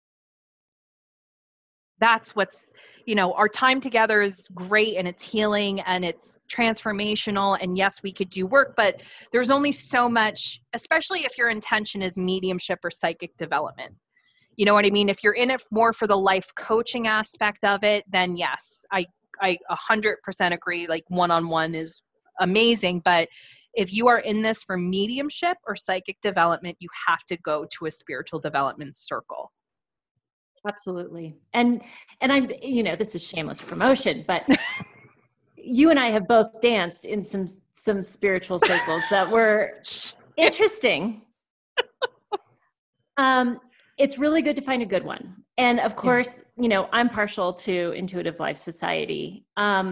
That's what's, our time together is great and it's healing and it's transformational. And yes, we could do work, but there's only so much, especially if your intention is mediumship or psychic development. You know what I mean? If you're in it more for the life coaching aspect of it, then yes, I 100% agree. Like one-on-one is amazing. But if you are in this for mediumship or psychic development, you have to go to a spiritual development circle. Absolutely. And I'm, this is shameless promotion, but you and I have both danced in some spiritual circles that were interesting. It's really good to find a good one. And of course, I'm partial to Intuitive Life Society.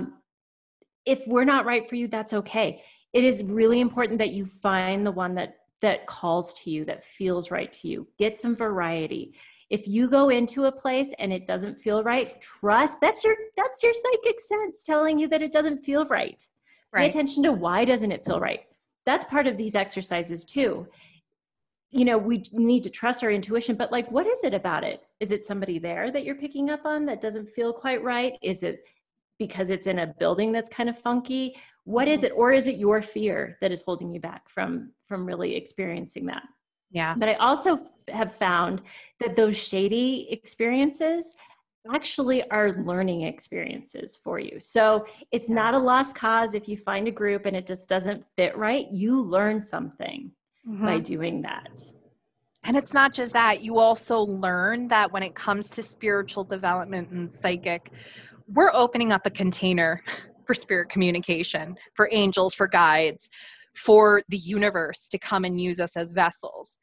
If we're not right for you, that's okay. It is really important that you find the one that calls to you, that feels right to you. Get some variety. If you go into a place and it doesn't feel right, trust that's your psychic sense telling you that it doesn't feel right. Pay attention to why doesn't it feel right. That's part of these exercises too. We need to trust our intuition, but like, what is it about it? Is it somebody there that you're picking up on that doesn't feel quite right? Is it because it's in a building that's kind of funky? What is it? Or is it your fear that is holding you back from really experiencing that? Yeah. But I also have found that those shady experiences actually are learning experiences for you. So it's not a lost cause if you find a group and it just doesn't fit right. You learn something by doing that. And it's not just that. You also learn that when it comes to spiritual development and psychic, we're opening up a container for spirit communication, for angels, for guides, for the universe to come and use us as vessels.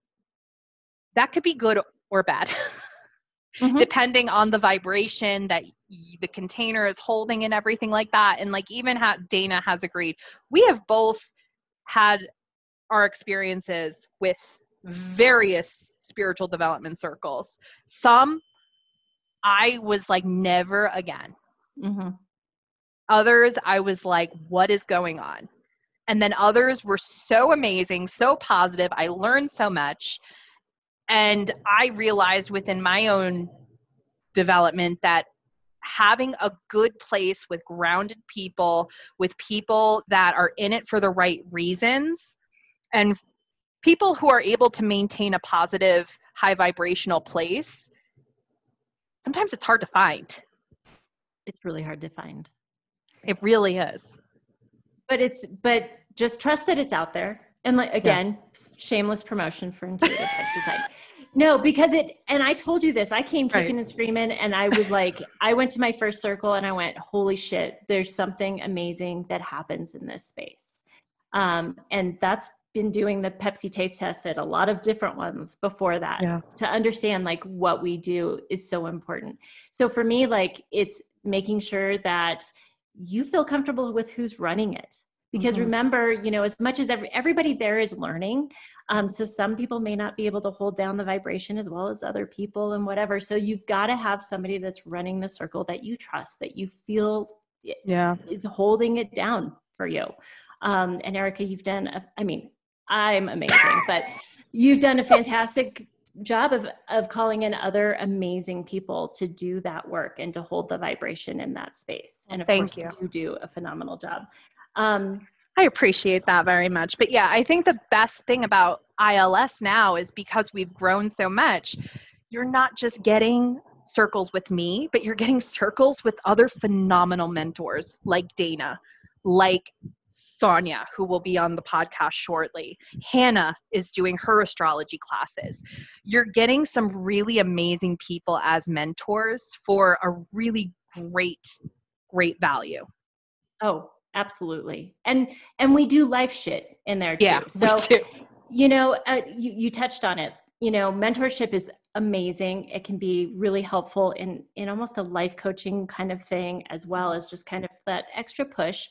That could be good or bad, depending on the vibration that the container is holding and everything like that. And like even Dana has agreed, we have both had our experiences with various spiritual development circles. Some I was like, never again. Others I was like, what is going on? And then others were so amazing, so positive. I learned so much. And I realized within my own development that having a good place with grounded people, with people that are in it for the right reasons, and people who are able to maintain a positive, high vibrational place, sometimes it's hard to find. It's really hard to find. It really is. but just trust that it's out there. And like, again, shameless promotion for Intuitive Life Society. No, because and I told you this, I came kicking and screaming, and I was like, I went to my first circle and I went, holy shit, there's something amazing that happens in this space. And that's been doing the Pepsi taste test at a lot of different ones before that to understand like what we do is so important. So for me, like, it's making sure that you feel comfortable with who's running it. Because remember, you know, as much as everybody there is learning, so some people may not be able to hold down the vibration as well as other people and whatever. So you've got to have somebody that's running the circle that you trust, that you feel is holding it down for you. And Erica, you've done, I'm amazing, but you've done a fantastic job of calling in other amazing people to do that work and to hold the vibration in that space. And of course, you do a phenomenal job. I appreciate that very much. But yeah, I think the best thing about ILS now is because we've grown so much, you're not just getting circles with me, but you're getting circles with other phenomenal mentors like Dana, like Sonia, who will be on the podcast shortly. Hannah is doing her astrology classes. You're getting some really amazing people as mentors for a really great value. Oh, absolutely. And we do life shit in there too. Yeah, so, we do. You know, you touched on it. You know, mentorship is amazing. It can be really helpful in almost a life coaching kind of thing, as well as just kind of that extra push.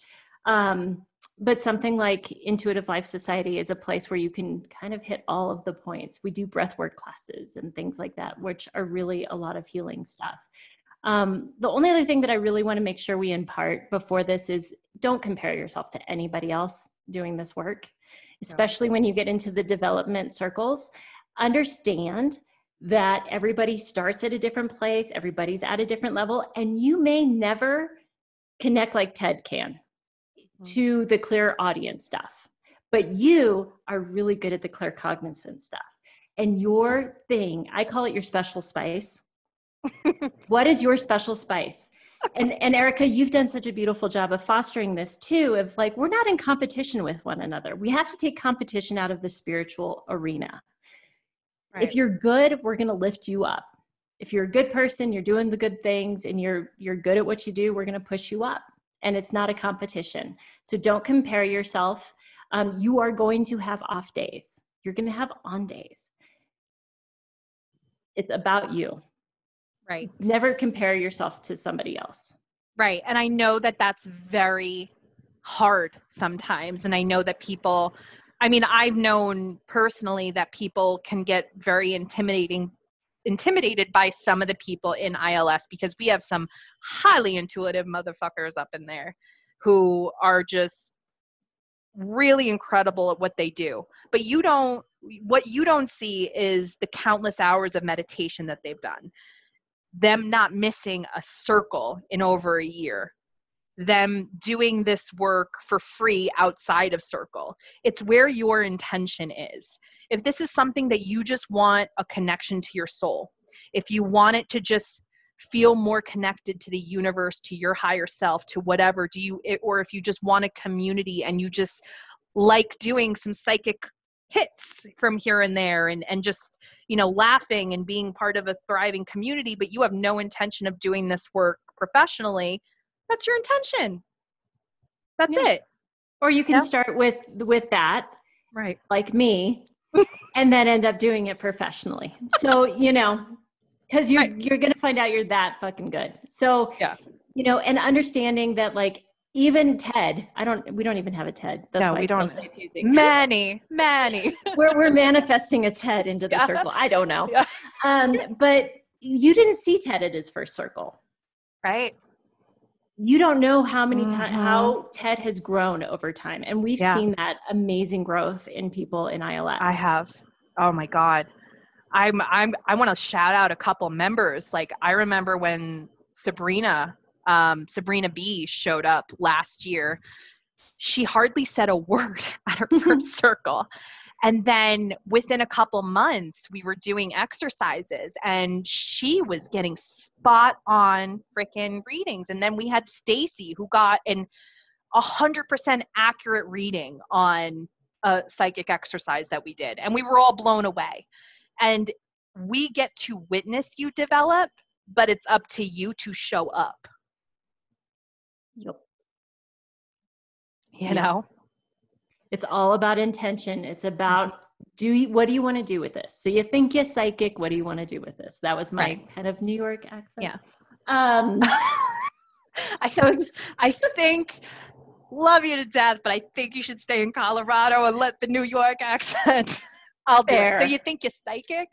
But something like Intuitive Life Society is a place where you can kind of hit all of the points. We do breathwork classes and things like that, which are really a lot of healing stuff. The only other thing that I really want to make sure we impart before this is don't compare yourself to anybody else doing this work, especially when you get into the development circles. Understand that everybody starts at a different place, everybody's at a different level, and you may never connect like Ted can to the clear audience stuff, but you are really good at the clear cognizant stuff. And your thing, I call it your special spice. What is your special spice? And Erica, you've done such a beautiful job of fostering this too, of like, we're not in competition with one another. We have to take competition out of the spiritual arena. Right. If you're good, we're going to lift you up. If you're a good person, you're doing the good things and you're good at what you do, we're going to push you up. And it's not a competition. So don't compare yourself. You are going to have off days. You're going to have on days. It's about you. Right. Never compare yourself to somebody else. Right. And I know that that's very hard sometimes. And I know that people, I've known personally that people can get very intimidated by some of the people in ILS, because we have some highly intuitive motherfuckers up in there who are just really incredible at what they do. But what you don't see is the countless hours of meditation that they've done. Them not missing a circle in over a year. Them doing this work for free outside of circle. It's where your intention is. If this is something that you just want a connection to your soul, if you want it to just feel more connected to the universe, to your higher self, to whatever, or if you just want a community and you just like doing some psychic hits from here and there and just, laughing and being part of a thriving community, but you have no intention of doing this work professionally, that's your intention. That's it. Or you can start with that, right? Like me, and then end up doing it professionally. So, because you're going to find out you're that fucking good. So, and understanding that, like, even Ted, we don't even have a Ted. That's why we don't say a few things. Many. we're manifesting a Ted into the circle. I don't know. Yeah. But you didn't see Ted at his first circle. Right. You don't know how many times, how Ted has grown over time. And we've seen that amazing growth in people in ILS. I have. Oh my God. I want to shout out a couple members. Like, I remember when Sabrina B showed up last year, she hardly said a word at her first circle. And then within a couple months, we were doing exercises and she was getting spot on freaking readings. And then we had Stacy, who got 100% accurate reading on a psychic exercise that we did. And we were all blown away. And we get to witness you develop, but it's up to you to show up. Yep. You know? It's all about intention. It's about what do you want to do with this? So you think you're psychic. What do you want to do with this? That was my kind of New York accent. Yeah. I think, love you to death, but I think you should stay in Colorado and let the New York accent. I'll do it. So you think you're psychic?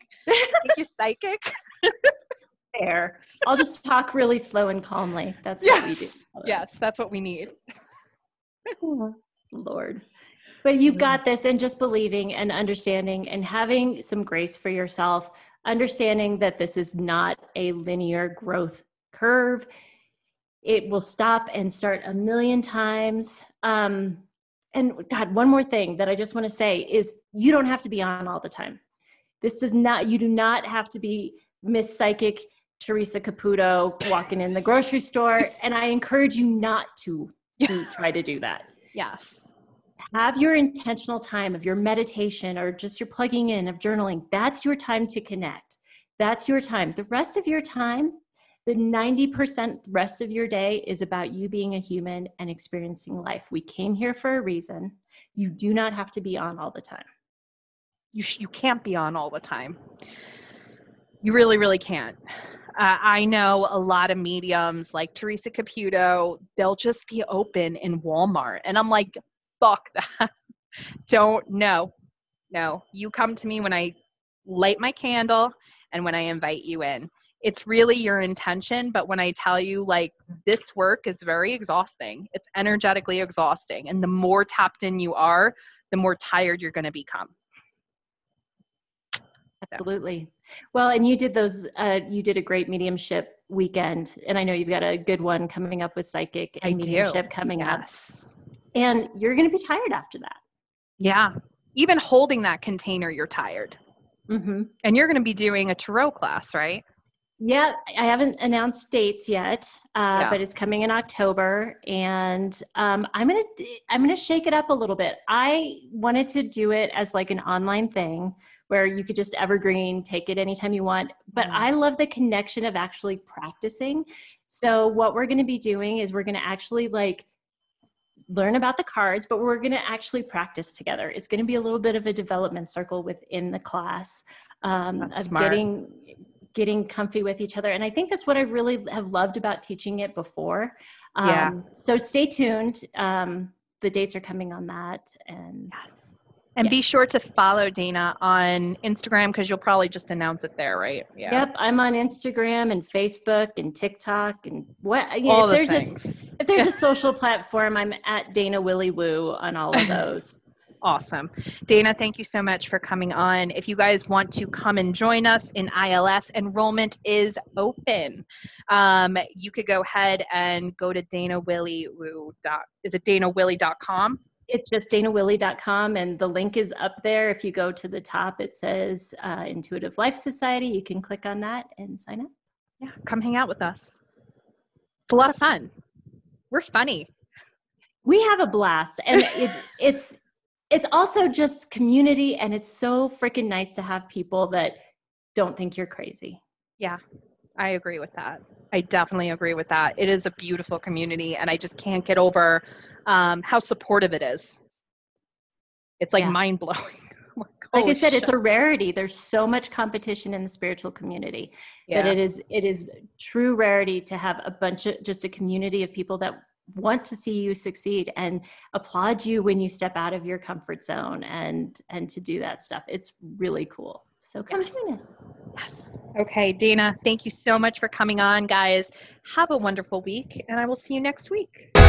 Fair. I'll just talk really slow and calmly. That's what we do. Yes, that's what we need. Oh, Lord. But you've got this, and just believing and understanding and having some grace for yourself, understanding that this is not a linear growth curve. It will stop and start a million times. And God, one more thing that I just want to say is you don't have to be on all the time. You do not have to be Miss Psychic Teresa Caputo walking in the grocery store. And I encourage you not to try to do that. Yes. Have your intentional time of your meditation or just your plugging in of journaling. That's your time to connect. That's your time. The rest of your time, the 90% rest of your day is about you being a human and experiencing life. We came here for a reason. You do not have to be on all the time. You can't be on all the time. You really, really can't. I know a lot of mediums like Teresa Caputo, they'll just be open in Walmart. And I'm like, fuck that. No. You come to me when I light my candle and when I invite you in. It's really your intention. But when I tell you, like, this work is very exhausting, it's energetically exhausting. And the more tapped in you are, the more tired you're going to become. Absolutely. Well, and you did you did a great mediumship weekend. And I know you've got a good one coming up with psychic and mediumship coming up. And you're going to be tired after that. Yeah. Even holding that container, you're tired. Mm-hmm. And you're going to be doing a tarot class, right? Yeah. I haven't announced dates yet, but it's coming in October. And I'm going to shake it up a little bit. I wanted to do it as like an online thing where you could just evergreen, take it anytime you want. But I love the connection of actually practicing. So what we're going to be doing is we're going to actually like learn about the cards, but we're going to actually practice together. It's going to be a little bit of a development circle within the class of getting comfy with each other. And I think that's what I really have loved about teaching it before. So stay tuned. The dates are coming on that. And be sure to follow Dana on Instagram because you'll probably just announce it there, right? Yeah. Yep. I'm on Instagram and Facebook and TikTok and if there's a social platform, I'm at Dana Willie Woo on all of those. Awesome. Dana, thank you so much for coming on. If you guys want to come and join us in ILS, enrollment is open. You could go ahead and go to danawilliewoo.com. It's just danawillie.com, and the link is up there. If you go to the top, it says Intuitive Life Society. You can click on that and sign up. Yeah, come hang out with us. It's a lot of fun. We're funny. We have a blast, and it's also just community, and it's so freaking nice to have people that don't think you're crazy. Yeah, I agree with that. I definitely agree with that. It is a beautiful community, and I just can't get over how supportive it is. It's like mind-blowing. Like I said, it's a rarity. There's so much competition in the spiritual community that it is true rarity to have just a community of people that want to see you succeed and applaud you when you step out of your comfort zone and to do that stuff. It's really cool. So come join us. Yes. Okay, Dana, thank you so much for coming on, guys. Have a wonderful week, and I will see you next week.